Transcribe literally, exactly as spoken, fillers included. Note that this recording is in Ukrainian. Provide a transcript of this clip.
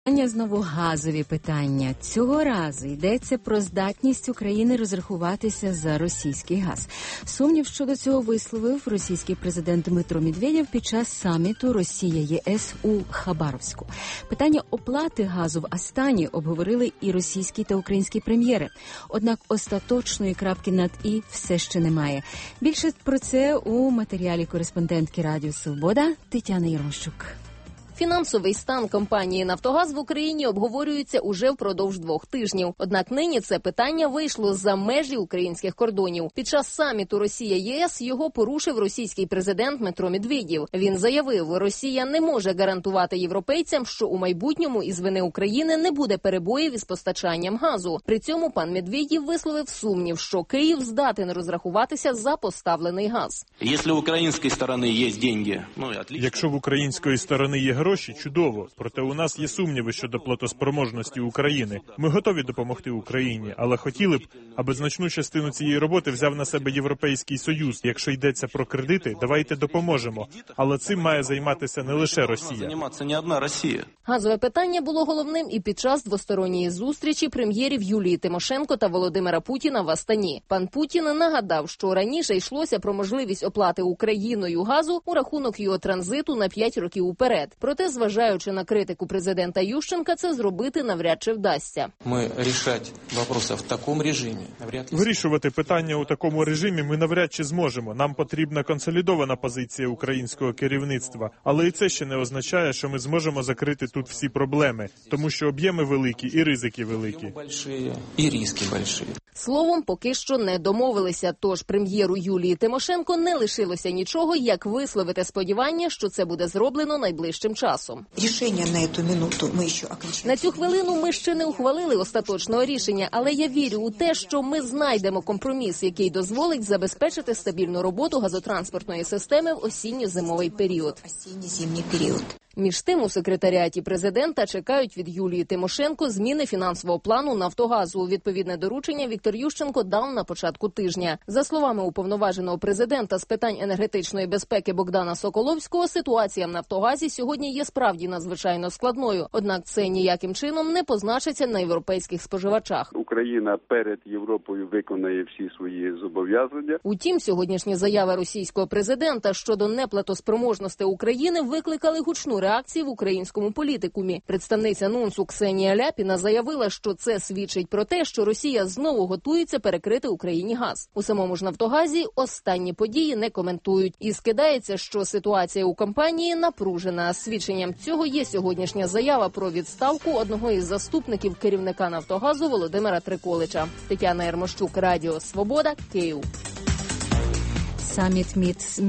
Знову газові питання. Цього разу йдеться про здатність України розрахуватися за російський газ. Сумнів щодо цього висловив російський президент Дмитро Медведєв під час саміту Росія-ЄС у Хабаровську. Питання оплати газу в Астані обговорили і російські та українські прем'єри. Однак остаточної крапки над «і» все ще немає. Більше про це у матеріалі кореспондентки Радіо Свобода Тетяни Єрмощук. Фінансовий стан компанії «Нафтогаз» в Україні обговорюється уже впродовж двох тижнів. Однак нині це питання вийшло за межі українських кордонів. Під час саміту Росія-ЄС його порушив російський президент Дмитро Медведєв. Він заявив, Росія не може гарантувати європейцям, що у майбутньому із вини України не буде перебоїв із постачанням газу. При цьому пан Медведєв висловив сумнів, що Київ здатен розрахуватися за поставлений газ. Якщо в української сторони є гроші, ну, отлично. Якщо в української сторони є гроші, чудово. Проте у нас є сумніви щодо платоспроможності України. Ми готові допомогти Україні, але хотіли б, аби значну частину цієї роботи взяв на себе Європейський Союз. Якщо йдеться про кредити, давайте допоможемо. Але цим має займатися не лише Росія. Займатися не одна Росія. Газове питання було головним і під час двосторонньої зустрічі прем'єрів Юлії Тимошенко та Володимира Путіна в Астані. Пан Путін нагадав, що раніше йшлося про можливість оплати Україною газу у рахунок його транзиту на п'ять років уперед. Проте, зважаючи на критику президента Ющенка, це зробити навряд чи вдасться. Ми рішати питання в такому режимі. Вирішувати питання у такому режимі ми навряд чи зможемо. Нам потрібна консолідована позиція українського керівництва. Але і це ще не означає, що ми зможемо закрити тут всі проблеми, тому що об'єми великі і ризики великі. І ризики великі. Словом, поки що не домовилися, тож прем'єру Юлії Тимошенко не лишилося нічого, як висловити сподівання, що це буде зроблено найближчим часом. Рішення на цю минуту ми ще окончательно. На цю хвилину ми ще не ухвалили остаточного рішення, але я вірю у те, що ми знайдемо компроміс, який дозволить забезпечити стабільну роботу газотранспортної системи в осінньо-зимовий період. Осінньо-зимній період. Між тим, у секретаріаті президента чекають від Юлії Тимошенко зміни фінансового плану «Нафтогазу». Відповідне доручення Віктор Ющенко дав на початку тижня. За словами уповноваженого президента з питань енергетичної безпеки Богдана Соколовського, ситуація в «Нафтогазі» сьогодні є справді надзвичайно складною. Однак це ніяким чином не позначиться на європейських споживачах. Україна перед Європою виконає всі свої зобов'язання. Утім, сьогоднішні заяви російського президента щодо неплатоспроможності України викликали гучну реакції в українському політикумі. Представниця НУНСу Ксенія Ляпіна заявила, що це свідчить про те, що Росія знову готується перекрити Україні газ. У самому ж «Нафтогазі» останні події не коментують. І скидається, що ситуація у компанії напружена. Свідченням цього є сьогоднішня заява про відставку одного із заступників керівника «Нафтогазу» Володимира Триколича. Тетяна Єрмощук, Радіо Свобода, Київ. Саміт МІД